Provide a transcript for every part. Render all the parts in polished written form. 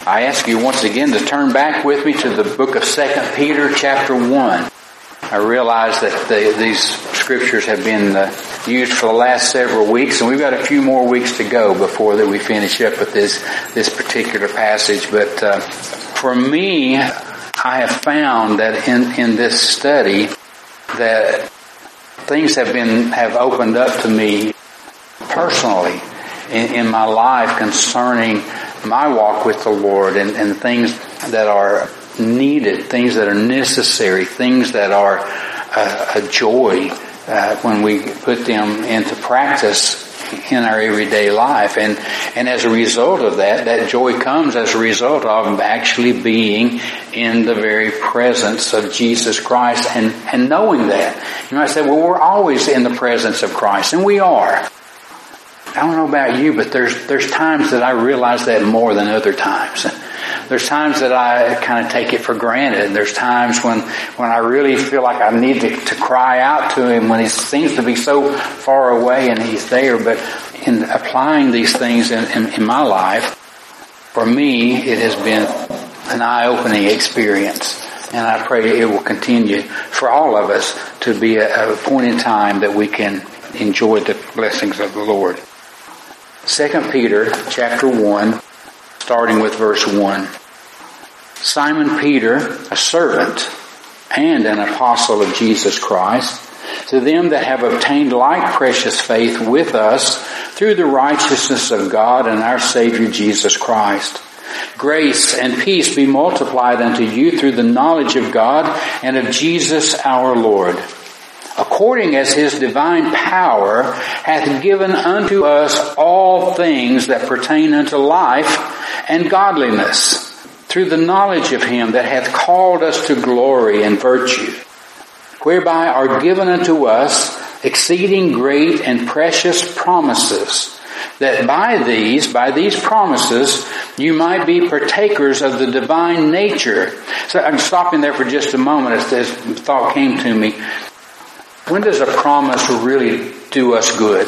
I ask you once again to turn back with me to the book of 2 Peter chapter 1. I realize that these scriptures have been used for the last several weeks, and we've got a few more weeks to go before that we finish up with this particular passage. But for me, I have found that in this study that things have opened up to me personally in my life concerning my walk with the Lord and things that are needed, things that are necessary, things that are a joy when we put them into practice in our everyday life. And as a result of that joy comes as a result of actually being in the very presence of Jesus Christ and knowing that. You might say, well, we're always in the presence of Christ, and we are. I don't know about you, but there's times that I realize that more than other times. There's times that I kind of take it for granted. There's times when I really feel like I need to cry out to Him when He seems to be so far away and He's there. But in applying these things in my life, for me, it has been an eye-opening experience. And I pray it will continue for all of us to be a point in time that we can enjoy the blessings of the Lord. 2 Peter chapter 1, starting with verse 1. Simon Peter, a servant and an apostle of Jesus Christ, to them that have obtained like precious faith with us through the righteousness of God and our Savior Jesus Christ. Grace and peace be multiplied unto you through the knowledge of God and of Jesus our Lord, according as His divine power hath given unto us all things that pertain unto life and godliness, through the knowledge of Him that hath called us to glory and virtue, whereby are given unto us exceeding great and precious promises, that by these promises you might be partakers of the divine nature. So I'm stopping there for just a moment as this thought came to me. When does a promise really do us good?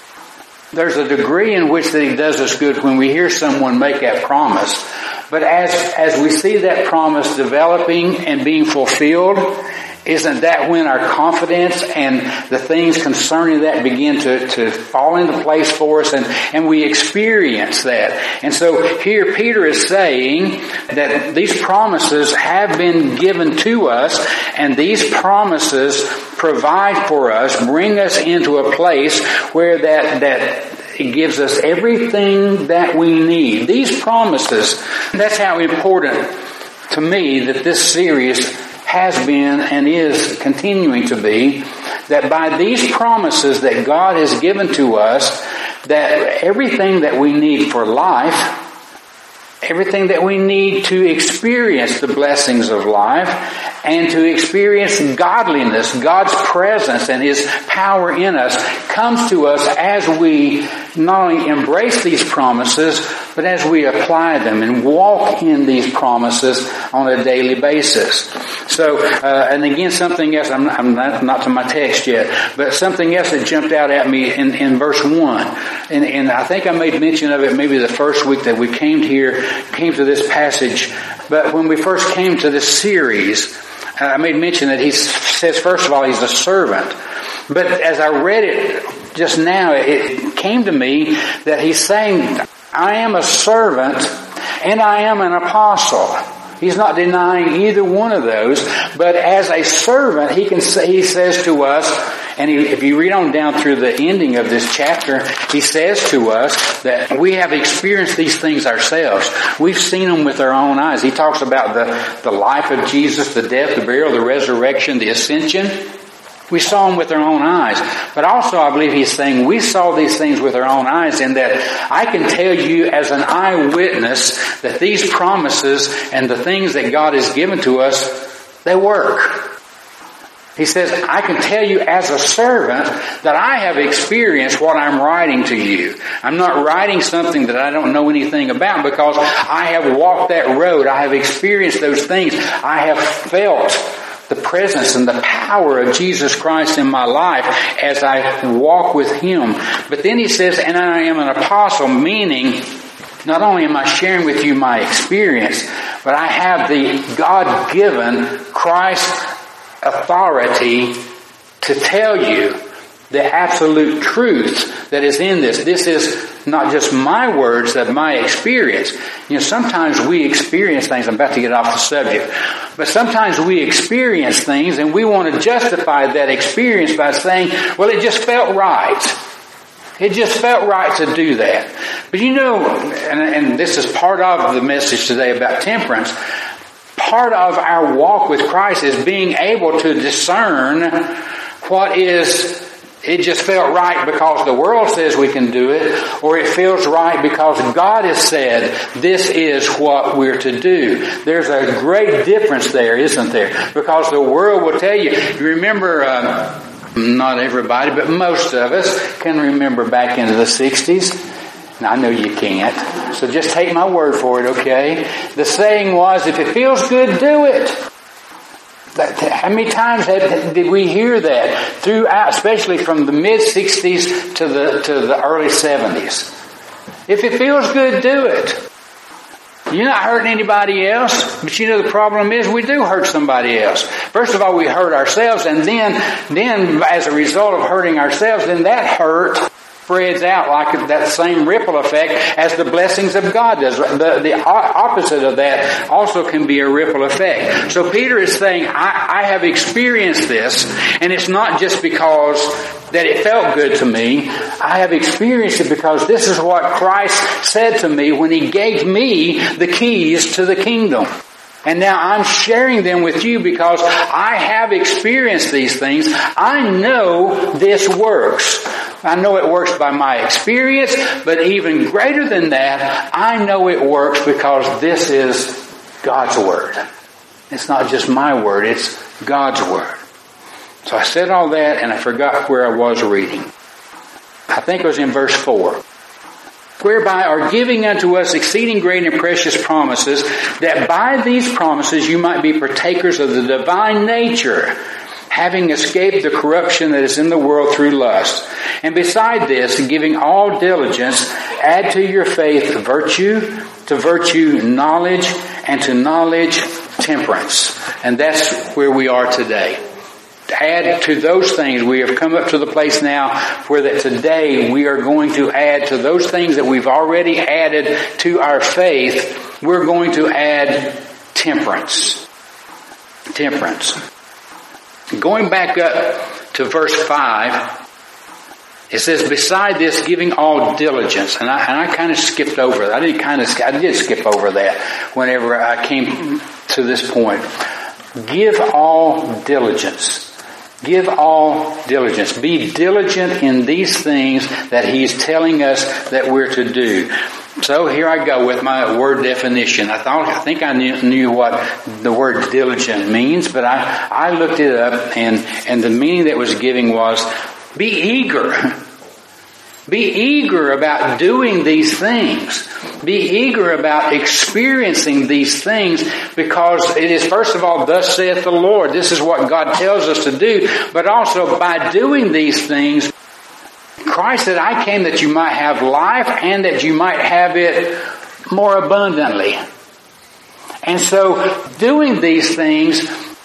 There's a degree in which that He does us good when we hear someone make that promise. But as we see that promise developing and being fulfilled, isn't that when our confidence and the things concerning that begin to fall into place for us and we experience that? And so here Peter is saying that these promises have been given to us, and these promises provide for us, bring us into a place where that it gives us everything that we need. These promises, that's how important to me that this series has been and is continuing to be, that by these promises that God has given to us, that everything that we need for life, everything that we need to experience the blessings of life and to experience godliness, God's presence and His power in us, comes to us as we not only embrace these promises, but as we apply them and walk in these promises on a daily basis. So, and again, something else, I'm not to my text yet, but something else that jumped out at me in verse 1. And I think I made mention of it maybe the first week that we came to this passage. But when we first came to this series, I made mention that he says, first of all, he's a servant. But as I read it just now, it came to me that he's saying, I am a servant and I am an apostle. He's not denying either one of those, but as a servant, he says to us, and if you read on down through the ending of this chapter, he says to us that we have experienced these things ourselves. We've seen them with our own eyes. He talks about the life of Jesus, the death, the burial, the resurrection, the ascension. We saw them with our own eyes. But also I believe he's saying we saw these things with our own eyes, in that I can tell you as an eyewitness that these promises and the things that God has given to us, they work. He says, I can tell you as a servant that I have experienced what I'm writing to you. I'm not writing something that I don't know anything about, because I have walked that road. I have experienced those things. I have felt the presence and the power of Jesus Christ in my life as I walk with Him. But then he says, and I am an apostle, meaning Not only am I sharing with you my experience, but I have the God-given Christ authority to tell you the absolute truth that is in this. This is not just my words, but my experience. You know, sometimes we experience things. I'm about to get off the subject. But sometimes we experience things and we want to justify that experience by saying, well, it just felt right. It just felt right to do that. But you know, and this is part of the message today about temperance, part of our walk with Christ is being able to discern what is, it just felt right because the world says we can do it, or it feels right because God has said this is what we're to do. There's a great difference there, isn't there? Because the world will tell you. You remember, not everybody, but most of us can remember back into the 60s. Now, I know you can't, so just take my word for it, okay? The saying was, if it feels good, do it. How many times did we hear that throughout, especially from the mid-60s to the early 70s? If it feels good, do it. You're not hurting anybody else, but you know the problem is we do hurt somebody else. First of all, we hurt ourselves, and then as a result of hurting ourselves, then that hurt spreads out like that same ripple effect as the blessings of God does. The opposite of that also can be a ripple effect. So Peter is saying, I have experienced this, and it's not just because that it felt good to me. I have experienced it because this is what Christ said to me when He gave me the keys to the kingdom. And now I'm sharing them with you because I have experienced these things. I know this works. I know it works by my experience, but even greater than that, I know it works because this is God's Word. It's not just my word, it's God's Word. So I said all that and I forgot where I was reading. I think it was in verse 4. Whereby are giving unto us exceeding great and precious promises, that by these promises you might be partakers of the divine nature, having escaped the corruption that is in the world through lust. And beside this, giving all diligence, add to your faith virtue, to virtue knowledge, and to knowledge temperance. And that's where we are today. Add to those things. We have come up to the place now where that today we are going to add to those things that we've already added to our faith. We're going to add temperance. Temperance. Going back up to verse 5, it says, beside this, giving all diligence. And I kind of skipped over that. I did skip over that whenever I came to this point. Give all diligence. Give all diligence. Be diligent in these things that He's telling us that we're to do. So here I go with my word definition. I think I knew what the word diligent means, but I looked it up, and the meaning that was giving was be eager. Be eager about doing these things. Be eager about experiencing these things, because it is, first of all, thus saith the Lord. This is what God tells us to do. But also by doing these things, Christ said, I came that you might have life and that you might have it more abundantly. And so doing these things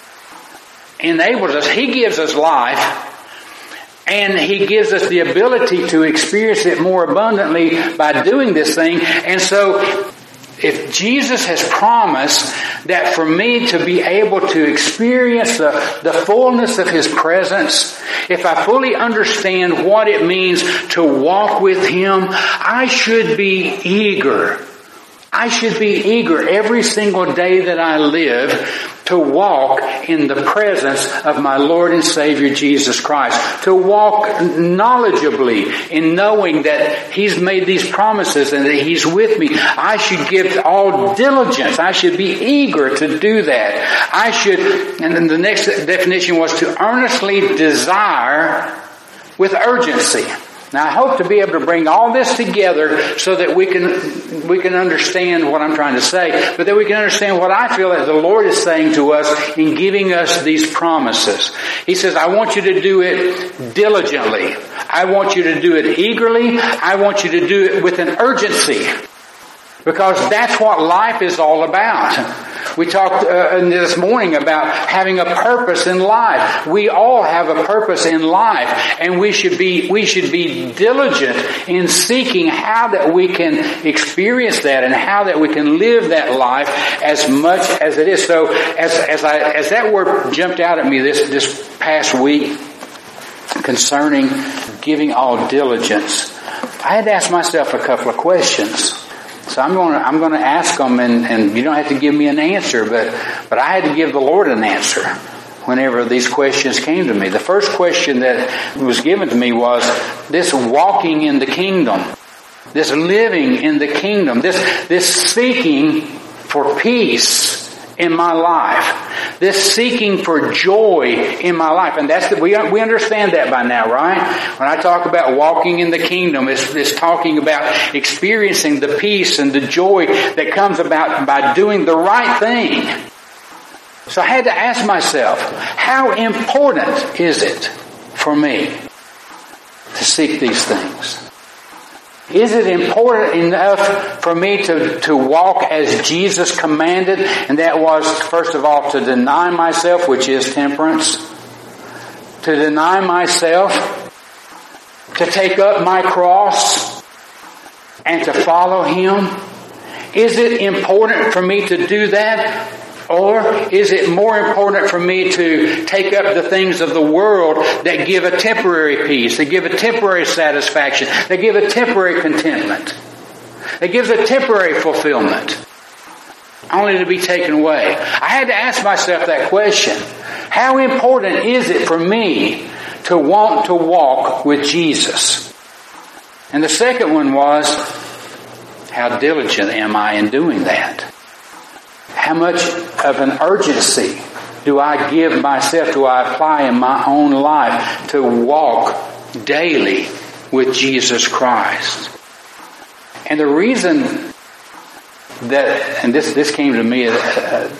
enables us. He gives us life. And He gives us the ability to experience it more abundantly by doing this thing. And so, if Jesus has promised that for me to be able to experience the fullness of His presence, if I fully understand what it means to walk with Him, I should be eager. I should be eager every single day that I live to walk in the presence of my Lord and Savior Jesus Christ. To walk knowledgeably in knowing that He's made these promises and that He's with me. I should give all diligence. I should be eager to do that. I should, and then the next definition was to earnestly desire with urgency. Now I hope to be able to bring all this together so that we can understand what I'm trying to say, but that we can understand what I feel that the Lord is saying to us in giving us these promises. He says, I want you to do it diligently. I want you to do it eagerly. I want you to do it with an urgency. Because that's what life is all about. We talked this morning about having a purpose in life. We all have a purpose in life, and we should be diligent in seeking how that we can experience that and how that we can live that life as much as it is. So as that word jumped out at me this past week concerning giving all diligence, I had to ask myself a couple of questions. So I'm going to ask them, and you don't have to give me an answer, but I had to give the Lord an answer whenever these questions came to me. The first question that was given to me was this walking in the kingdom, this living in the kingdom, this seeking for peace in my life, this seeking for joy in my life. And we understand that by now, right? When I talk about walking in the kingdom, it's talking about experiencing the peace and the joy that comes about by doing the right thing. So I had to ask myself, how important is it for me to seek these things? Is it important enough for me to walk as Jesus commanded? And that was, first of all, to deny myself, which is temperance. To deny myself, to take up my cross, and to follow Him. Is it important for me to do that? Or is it more important for me to take up the things of the world that give a temporary peace, that give a temporary satisfaction, that give a temporary contentment, that gives a temporary fulfillment, only to be taken away? I had to ask myself that question. How important is it for me to want to walk with Jesus? And the second one was, how diligent am I in doing that? How much of an urgency do I give myself, do I apply in my own life to walk daily with Jesus Christ? And the reason that, and this came to me out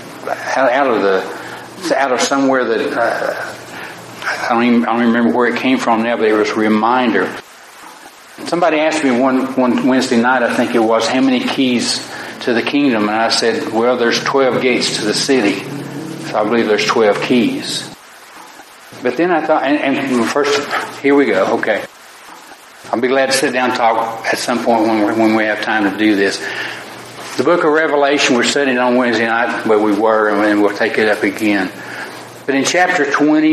of somewhere that I don't even remember where it came from now, but it was a reminder. Somebody asked me one Wednesday night, I think it was, how many keys to the kingdom? And I said, well, there's 12 gates to the city. So I believe there's 12 keys. But then I thought, and first, here we go, okay. I'll be glad to sit down and talk at some point when we have time to do this. The book of Revelation, we're studying on Wednesday night, but we were, and we'll take it up again. But in chapter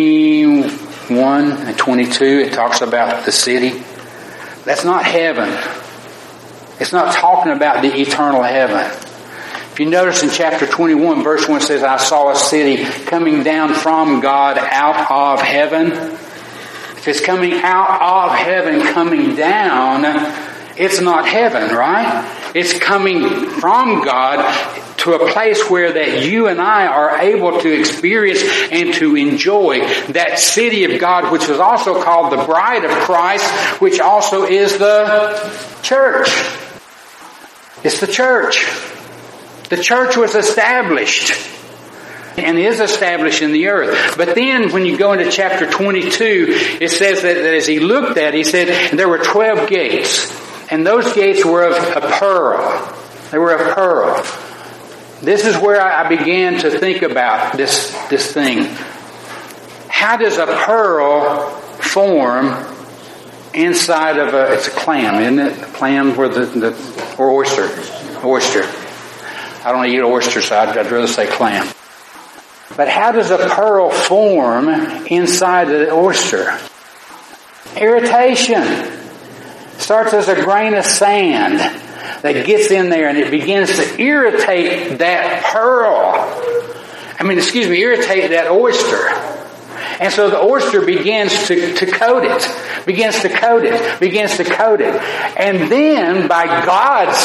21 and 22, it talks about the city. That's not heaven. It's not talking about the eternal heaven. If you notice in chapter 21, verse 1 says, I saw a city coming down from God out of heaven. If it's coming out of heaven, coming down, it's not heaven, right? It's coming from God to a place where that you and I are able to experience and to enjoy that city of God, which is also called the bride of Christ, which also is the church. It's the church. The church was established and is established in the earth. But then when you go into chapter 22, it says that as he looked at it, he said there were 12 gates. And those gates were of a pearl. They were of pearl. This is where I began to think about this thing. How does a pearl form inside of it's a clam, isn't it? A clam or or oyster. Oyster. I don't eat oyster, so I'd rather say clam. But how does a pearl form inside of the oyster? Irritation. Starts as a grain of sand that gets in there and it begins to irritate that pearl. Irritate that oyster. And so the oyster begins to coat it, begins to coat it. And then by God's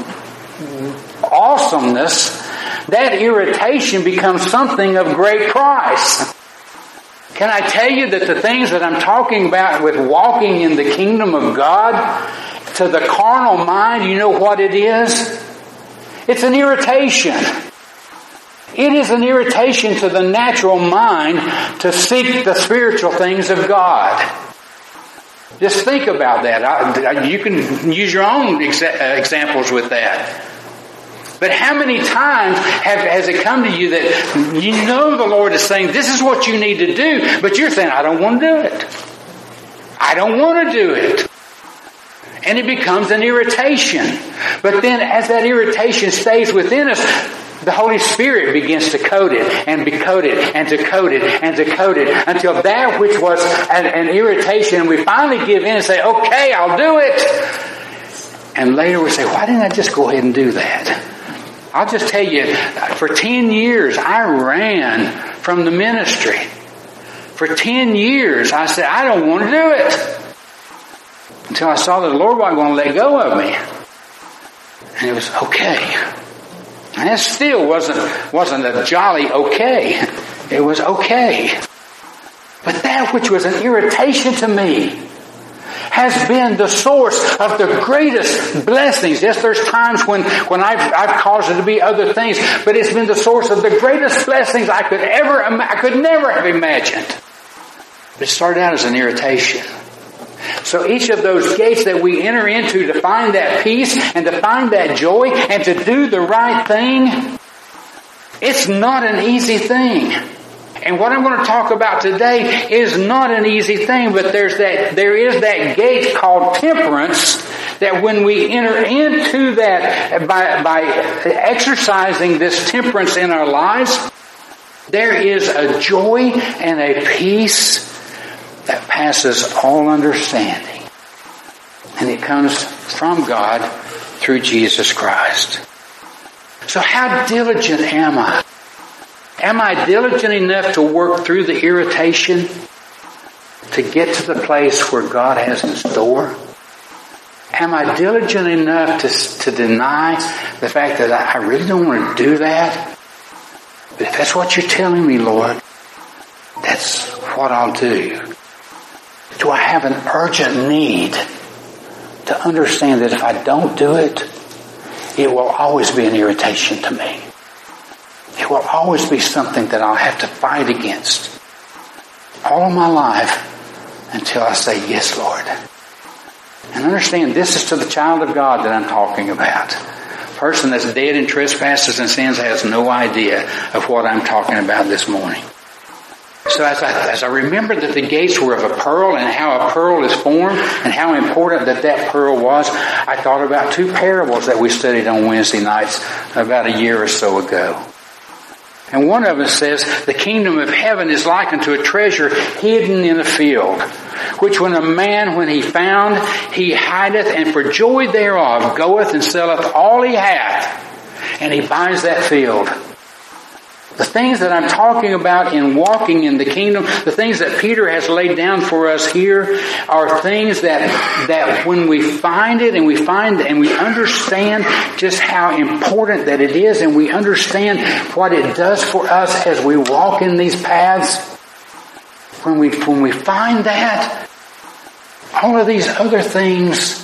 awesomeness, that irritation becomes something of great price. Can I tell you that the things that I'm talking about with walking in the kingdom of God, to the carnal mind, you know what it is? It's an irritation. It is an irritation to the natural mind to seek the spiritual things of God. Just think about that. You can use your own examples with that. But how many times has it come to you that you know the Lord is saying, this is what you need to do, but you're saying, I don't want to do it. I don't want to do it. And it becomes an irritation. But then as that irritation stays within us, the Holy Spirit begins to coat it and be coated and to coat it and to coat it until that which was an irritation, we finally give in and say, okay, I'll do it. And later we say, why didn't I just go ahead and do that? I'll just tell you, for 10 years I ran from the ministry. For 10 years I said, I don't want to do it. Until I saw that the Lord wasn't going to let go of me. And it was okay. And it still wasn't a jolly okay. It was okay. But that which was an irritation to me has been the source of the greatest blessings. Yes, there's times when I've caused it to be other things, but it's been the source of the greatest blessings I could never have imagined. But it started out as an irritation. So each of those gates that we enter into to find that peace and to find that joy and to do the right thing, it's not an easy thing. And what I'm going to talk about today is not an easy thing, but there is that gate called temperance that when we enter into that by exercising this temperance in our lives, there is a joy and a peace that passes all understanding. And it comes from God through Jesus Christ. So how diligent am I? Am I diligent enough to work through the irritation to get to the place where God has in store? Am I diligent enough to deny the fact that I really don't want to do that? But if that's what you're telling me, Lord, that's what I'll do. Do I have an urgent need to understand that if I don't do it, it will always be an irritation to me? It will always be something that I'll have to fight against all of my life until I say, yes, Lord. And understand, this is to the child of God that I'm talking about. A person that's dead in trespasses and sins has no idea of what I'm talking about this morning. So as I remembered that the gates were of a pearl and how a pearl is formed and how important that pearl was, I thought about two parables that we studied on Wednesday nights about a year or so ago. And one of them says, the kingdom of heaven is likened to a treasure hidden in a field, which when a man, when he found, he hideth, and for joy thereof goeth and selleth all he hath, and he buys that field. The things that I'm talking about in walking in the kingdom, the things that Peter has laid down for us here, are things that when we find it and we understand just how important that it is, and we understand what it does for us as we walk in these paths, when we find that, all of these other things,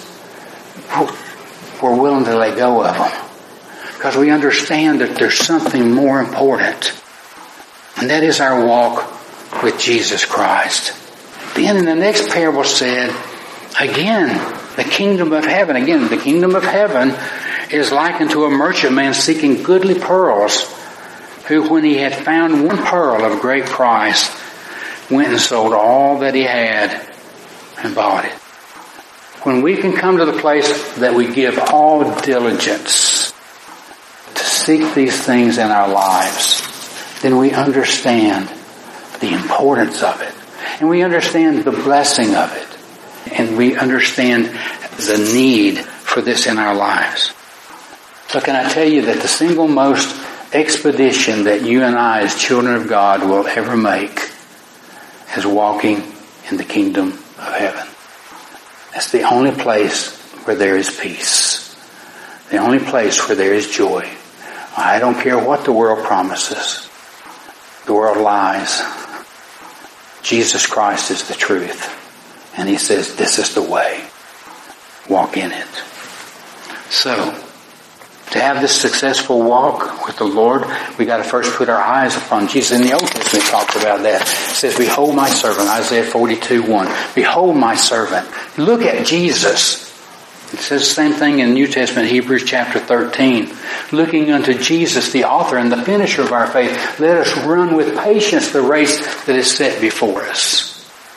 we're willing to let go of them. Because we understand that there's something more important. And that is our walk with Jesus Christ. Then in the next parable said, again, the kingdom of heaven. Again, the kingdom of heaven is likened to a merchantman seeking goodly pearls, who when he had found one pearl of great price, went and sold all that he had and bought it. When we can come to the place that we give all diligence seek these things in our lives, then we understand the importance of it. And we understand the blessing of it. And we understand the need for this in our lives. So can I tell you that the single most expedition that you and I as children of God will ever make is walking in the kingdom of heaven. That's the only place where there is peace. The only place where there is joy. I don't care what the world promises. The world lies. Jesus Christ is the truth. And He says, this is the way. Walk in it. So, To have this successful walk with the Lord, we got to first put our eyes upon Jesus. In the Old Testament, it talks about that. It says, "Behold my servant," Isaiah 42:1. Behold my servant. Look at Jesus. It says the same thing in the New Testament, Hebrews chapter 13. Looking unto Jesus, the author and the finisher of our faith, let us run with patience the race that is set before us.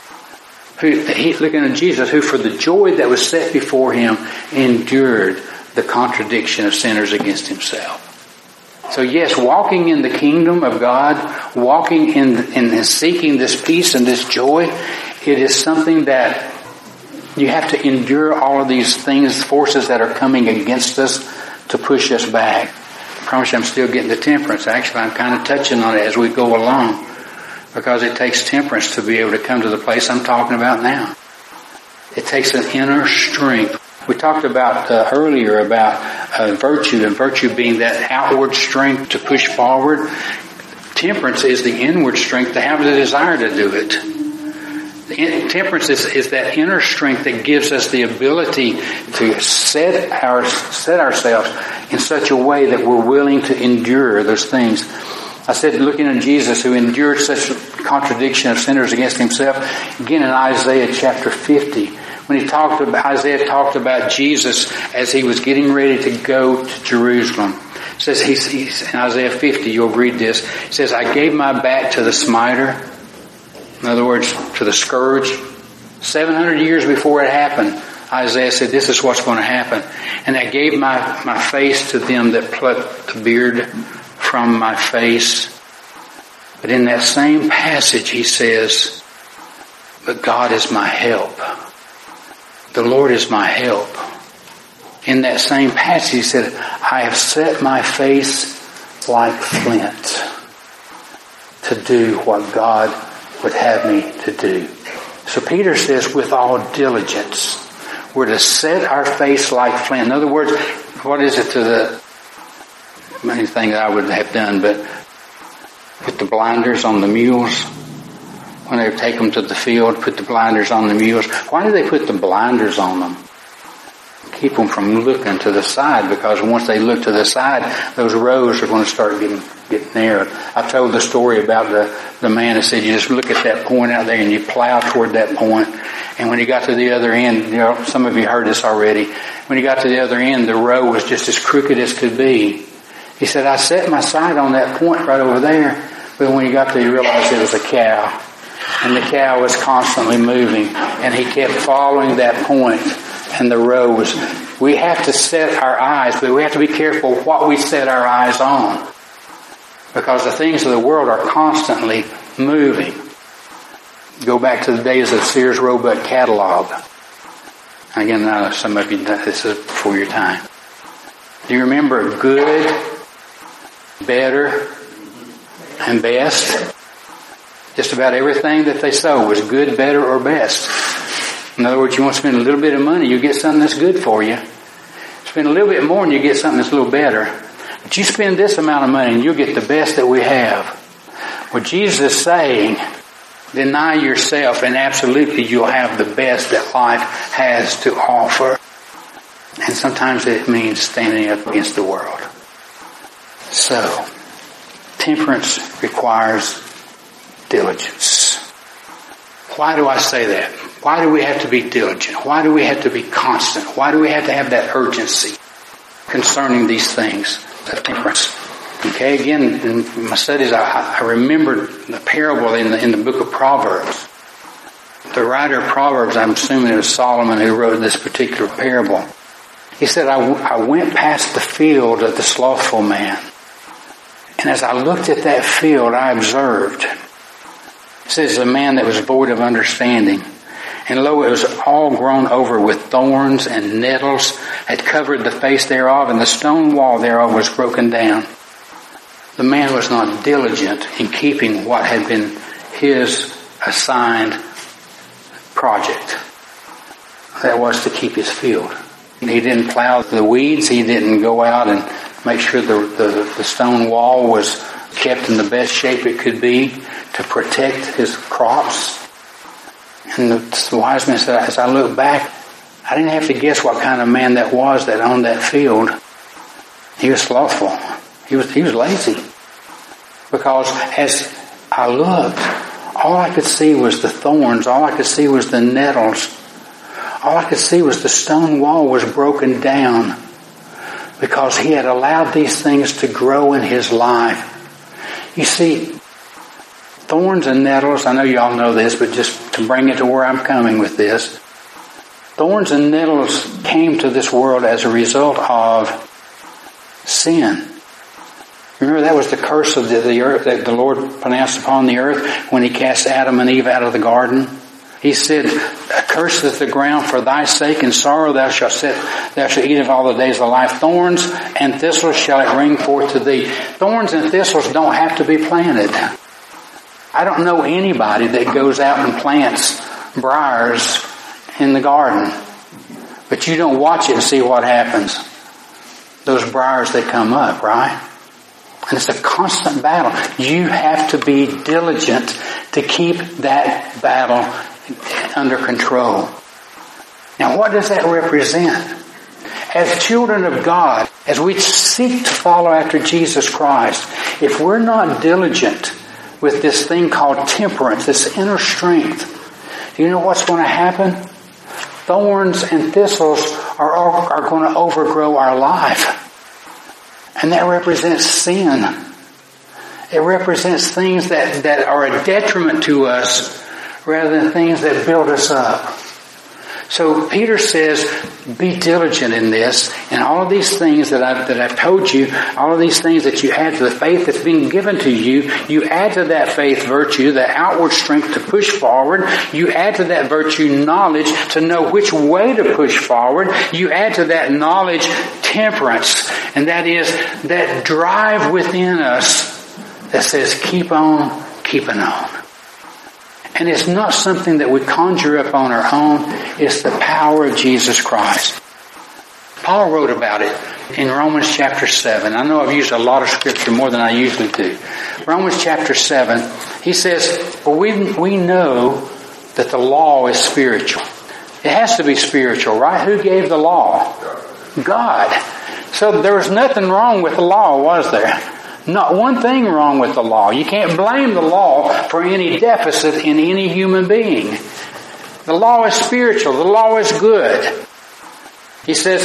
Looking at Jesus, who for the joy that was set before him endured the contradiction of sinners against himself. So yes, walking in the kingdom of God, walking in seeking this peace and this joy, it is something that you have to endure all of these things, forces that are coming against us to push us back. I promise you I'm still getting to temperance. Actually, I'm kind of touching on it as we go along, because it takes temperance to be able to come to the place I'm talking about now. It takes an inner strength. We talked about earlier about virtue, and virtue being that outward strength to push forward. Temperance is the inward strength to have the desire to do it. Temperance is that inner strength that gives us the ability to set ourselves in such a way that we're willing to endure those things. I said, looking at Jesus, who endured such contradiction of sinners against himself, again in Isaiah chapter 50, when Isaiah talked about Jesus as he was getting ready to go to Jerusalem. It says, he's in Isaiah 50, you'll read this. It says, "I gave my back to the smiter." In other words, to the scourge. 700 years before it happened, Isaiah said, this is what's going to happen. "And I gave my face to them that plucked the beard from my face." But in that same passage he says, "But God is my help. The Lord is my help." In that same passage he said, "I have set my face like flint to do what God would have me to do." So Peter says, with all diligence, we're to set our face like flint. In other words, what is it to the many things I would have done, but put the blinders on the mules when they take them to the field, put the blinders on the mules. Why do they put the blinders on them? Keep them from looking to the side, because once they look to the side, those rows are going to start getting narrowed. I've told the story about the man that said you just look at that point out there and you plow toward that point. And when he got to the other end, some of you heard this already. When he got to the other end, the row was just as crooked as could be. He said, "I set my sight on that point right over there." But when he got there, he realized it was a cow. And the cow was constantly moving. And he kept following that point. And the row was... We have to set our eyes, but we have to be careful what we set our eyes on. Because the things of the world are constantly moving. Go back to the days of Sears Roebuck catalog. Again, now some of you, this is before your time. Do you remember good, better, and best? Just about everything that they sold was good, better, or best. In other words, you want to spend a little bit of money, you get something that's good for you. Spend a little bit more and you get something that's a little better. But you spend this amount of money and you'll get the best that we have. What Jesus is saying, deny yourself and absolutely you'll have the best that life has to offer. And sometimes it means standing up against the world. So, temperance requires diligence. Why do I say that? Why do we have to be diligent? Why do we have to be constant? Why do we have to have that urgency concerning these things of temperance? Okay, again, in my studies, I remembered the parable in the book of Proverbs. The writer of Proverbs, I'm assuming it was Solomon who wrote this particular parable. He said, I went past the field of the slothful man. And as I looked at that field, I observed. It says, a man that was void of understanding. And lo, it was all grown over with thorns and nettles, had covered the face thereof, and the stone wall thereof was broken down. The man was not diligent in keeping what had been his assigned project. That was to keep his field. He didn't plow the weeds. He didn't go out and make sure the stone wall was kept in the best shape it could be to protect his crops. And the wise man said, as I look back, I didn't have to guess what kind of man that was that owned that field. He was slothful. He was lazy. Because as I looked, all I could see was the thorns. All I could see was the nettles. All I could see was the stone wall was broken down because he had allowed these things to grow in his life. You see, thorns and nettles, I know you all know this, but just to bring it to where I'm coming with this, thorns and nettles came to this world as a result of sin. Remember, that was the curse of the earth that the Lord pronounced upon the earth when He cast Adam and Eve out of the garden. He said, "Cursed is the ground for thy sake, and sorrow thou shalt eat of all the days of life. Thorns and thistles shall it bring forth to thee." Thorns and thistles don't have to be planted. I don't know anybody that goes out and plants briars in the garden. But you don't watch it and see what happens. Those briars, they come up, right? And it's a constant battle. You have to be diligent to keep that battle under control. Now, what does that represent? As children of God, as we seek to follow after Jesus Christ, if we're not diligent with this thing called temperance, this inner strength, do you know what's going to happen? Thorns and thistles are going to overgrow our life. And that represents sin. It represents things that are a detriment to us rather than things that build us up. So Peter says, be diligent in this, and all of these things that I've told you, all of these things that you add to the faith that's been given to you, you add to that faith virtue, the outward strength to push forward. You add to that virtue knowledge to know which way to push forward. You add to that knowledge temperance, and that is that drive within us that says keep on keeping on. And it's not something that we conjure up on our own. It's the power of Jesus Christ. Paul wrote about it in Romans chapter 7. I know I've used a lot of scripture, more than I usually do. Romans chapter 7, he says, well, we know that the law is spiritual. It has to be spiritual, right? Who gave the law? God. So there was nothing wrong with the law, was there? Not one thing wrong with the law. You can't blame the law for any deficit in any human being. The law is spiritual. The law is good. He says,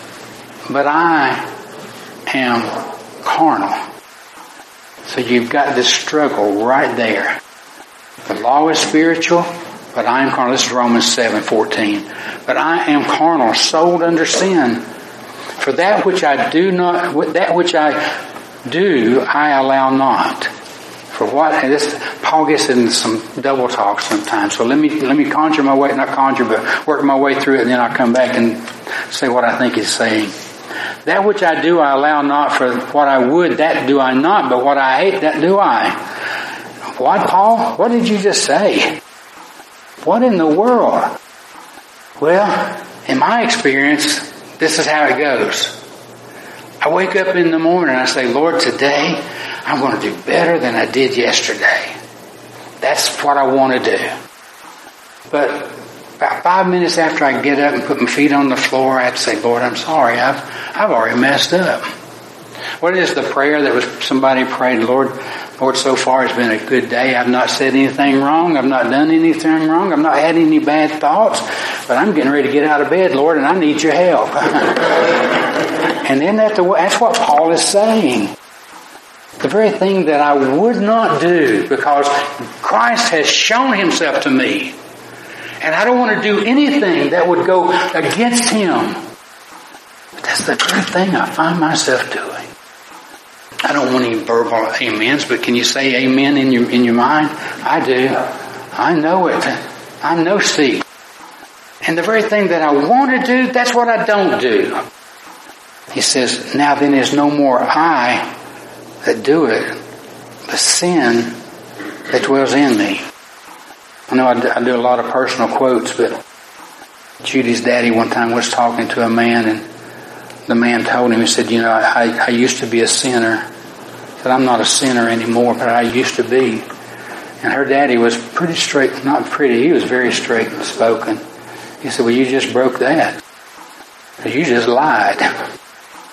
but I am carnal. So you've got this struggle right there. The law is spiritual, but I am carnal. This is Romans 7:14. But I am carnal, sold under sin. For that which I do, I allow not. For what? And this, Paul gets in some double talk sometimes. So let me conjure my way, not conjure, but work my way through it, and then I'll come back and say what I think he's saying. That which I do, I allow not. For what I would, that do I not. But what I hate, that do I. What, Paul? What did you just say? What in the world? Well, in my experience, this is how it goes. I wake up in the morning and I say, Lord, today I'm going to do better than I did yesterday. That's what I want to do. But about 5 minutes after I get up and put my feet on the floor, I have to say, Lord, I'm sorry. I've already messed up. What is the prayer that was somebody prayed? Lord, so far it's been a good day. I've not said anything wrong. I've not done anything wrong. I've not had any bad thoughts. But I'm getting ready to get out of bed, Lord, and I need your help. And then that's what Paul is saying. The very thing that I would not do because Christ has shown himself to me. And I don't want to do anything that would go against him. But that's the very thing I find myself doing. I don't want any verbal amens, but can you say amen in your mind? I do. I know it. I know see. And the very thing that I want to do, that's what I don't do. He says, now then is no more I that do it, but sin that dwells in me. I know I do a lot of personal quotes, but Judy's daddy one time was talking to a man, and the man told him, he said, you know, I used to be a sinner. He said, I'm not a sinner anymore, but I used to be. And her daddy was pretty straight, not pretty, he was very straight and spoken. He said, well, you just broke that. You just lied.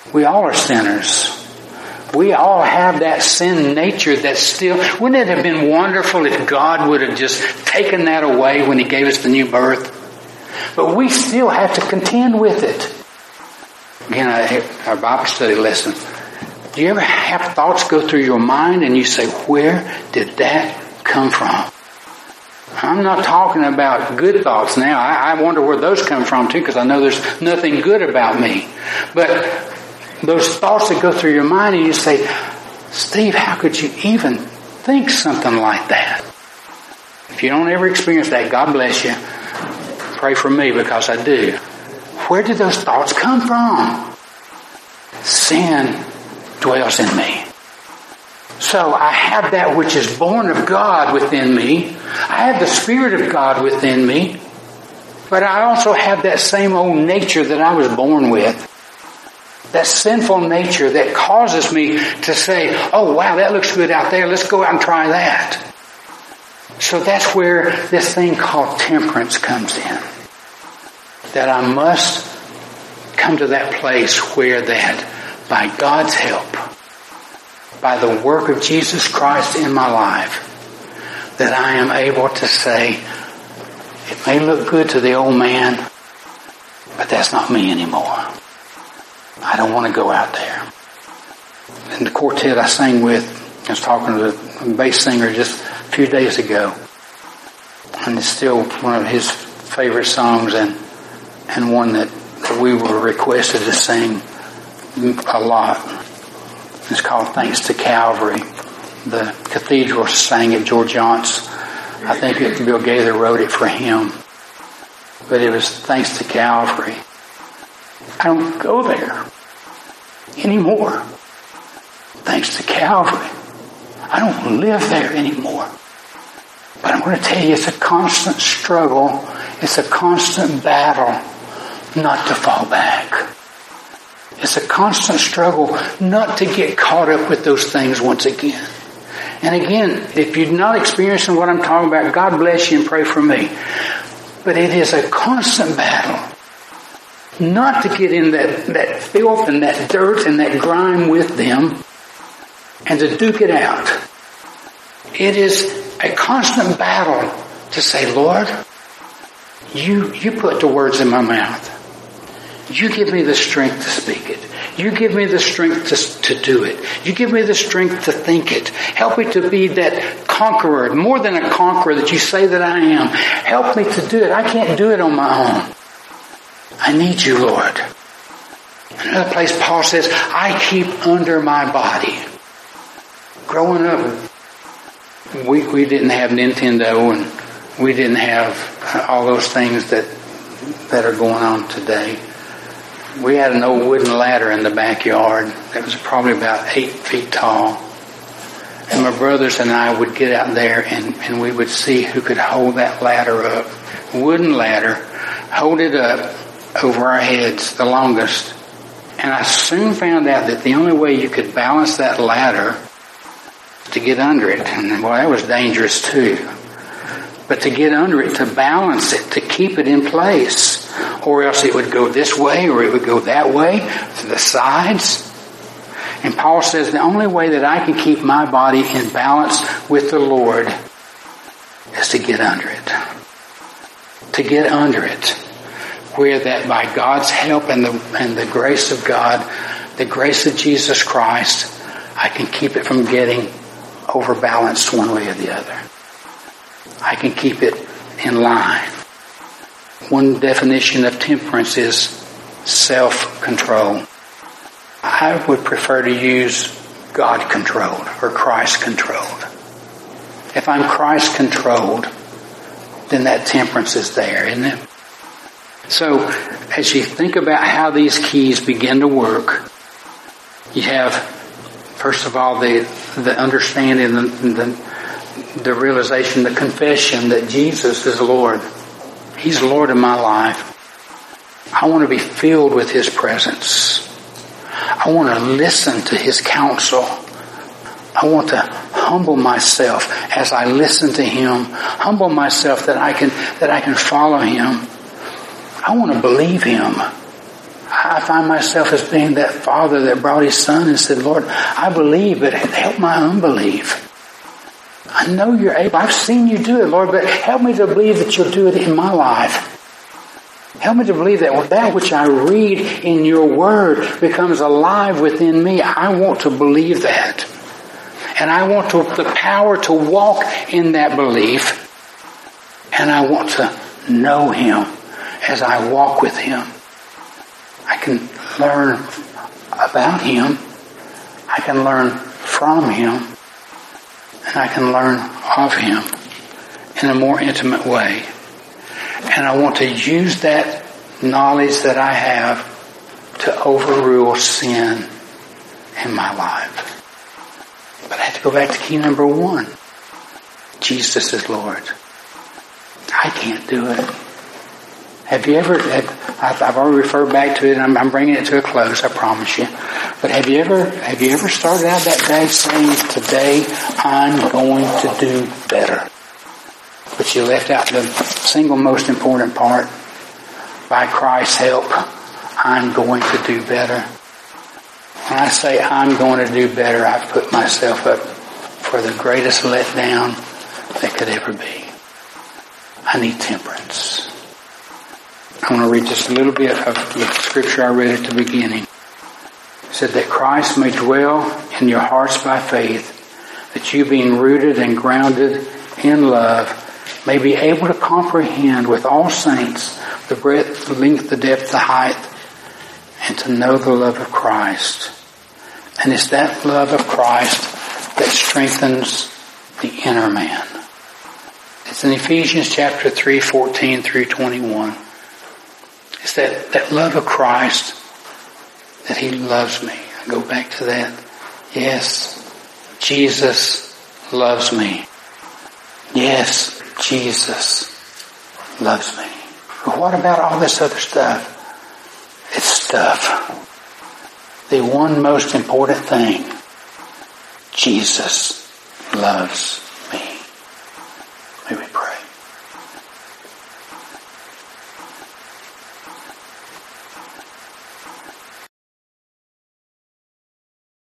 We all are sinners. We all have that sin nature that's still... Wouldn't it have been wonderful if God would have just taken that away when He gave us the new birth? But we still have to contend with it. Again, our Bible study lesson. Do you ever have thoughts go through your mind and you say, where did that come from? I'm not talking about good thoughts now. I wonder where those come from too, because I know there's nothing good about me. But those thoughts that go through your mind and you say, Steve, how could you even think something like that? If you don't ever experience that, God bless you. Pray for me, because I do. Where did those thoughts come from? Sin dwells in me. So I have that which is born of God within me. I have the Spirit of God within me. But I also have that same old nature that I was born with. That sinful nature that causes me to say, oh wow, that looks good out there. Let's go out and try that. So that's where this thing called temperance comes in. That I must come to that place where that by God's help, by the work of Jesus Christ in my life, that I am able to say, it may look good to the old man, but that's not me anymore. I don't want to go out there. And the quartet I sang with, I was talking to the bass singer just a few days ago, and it's still one of his favorite songs, and one that we were requested to sing a lot. It's called Thanks to Calvary. The cathedral sang it, George Yonts. I think Bill Gaither wrote it for him. But it was Thanks to Calvary. I don't go there anymore. Thanks to Calvary. I don't live there anymore. But I'm going to tell you, it's a constant struggle. It's a constant battle not to fall back. It's a constant struggle not to get caught up with those things once again. And again, if you're not experiencing what I'm talking about, God bless you and pray for me. But it is a constant battle not to get in that filth and that dirt and that grime with them and to duke it out. It is a constant battle to say, Lord, you put the words in my mouth. You give me the strength to speak it. You give me the strength to do it. You give me the strength to think it. Help me to be that conqueror, more than a conqueror that you say that I am. Help me to do it. I can't do it on my own. I need you, Lord. Another place Paul says, I keep under my body. Growing up, we didn't have Nintendo and we didn't have all those things that are going on today. We had an old wooden ladder in the backyard that was probably about 8 feet tall. And my brothers and I would get out there and we would see who could hold that ladder up. Wooden ladder, hold it up over our heads the longest. And I soon found out that the only way you could balance that ladder was to get under it. And boy, that was dangerous too. But to get under it, to balance it, to keep it in place. Or else it would go this way or it would go that way, to the sides. And Paul says the only way that I can keep my body in balance with the Lord is to get under it. To get under it. Where that by God's help and the grace of God, the grace of Jesus Christ, I can keep it from getting overbalanced one way or the other. I can keep it in line. One definition of temperance is self-control. I would prefer to use God-controlled or Christ-controlled. If I'm Christ-controlled, then that temperance is there, isn't it? So, as you think about how these keys begin to work, you have, first of all, the understanding, the realization, the confession that Jesus is Lord. He's Lord of my life. I want to be filled with His presence. I want to listen to His counsel. I want to humble myself as I listen to Him. Humble myself that I can follow Him. I want to believe Him. I find myself as being that father that brought his son and said, Lord, I believe, but help my unbelief. I know you're able. I've seen you do it, Lord, but help me to believe that you'll do it in my life. Help me to believe that that which I read in your word becomes alive within me. I want to believe that. And I want the power to walk in that belief. And I want to know him as I walk with him. I can learn about him. I can learn from him. And I can learn of him in a more intimate way. And I want to use that knowledge that I have to overrule sin in my life. But I have to go back to key number 1. Jesus is Lord. I can't do it. Have you ever, I've already referred back to it, and I'm bringing it to a close, I promise you. But have you ever started out that day saying, today I'm going to do better? But you left out the single most important part. By Christ's help, I'm going to do better. When I say I'm going to do better, I've put myself up for the greatest letdown that could ever be. I need temperance. I want to read just a little bit of the scripture I read at the beginning. It said that Christ may dwell in your hearts by faith, that you being rooted and grounded in love may be able to comprehend with all saints the breadth, the length, the depth, the height, and to know the love of Christ. And it's that love of Christ that strengthens the inner man. It's in Ephesians chapter 3, 14 through 21. It's that love of Christ, that he loves me. I go back to that. Yes, Jesus loves me. Yes, Jesus loves me. But what about all this other stuff? It's stuff. The one most important thing, Jesus loves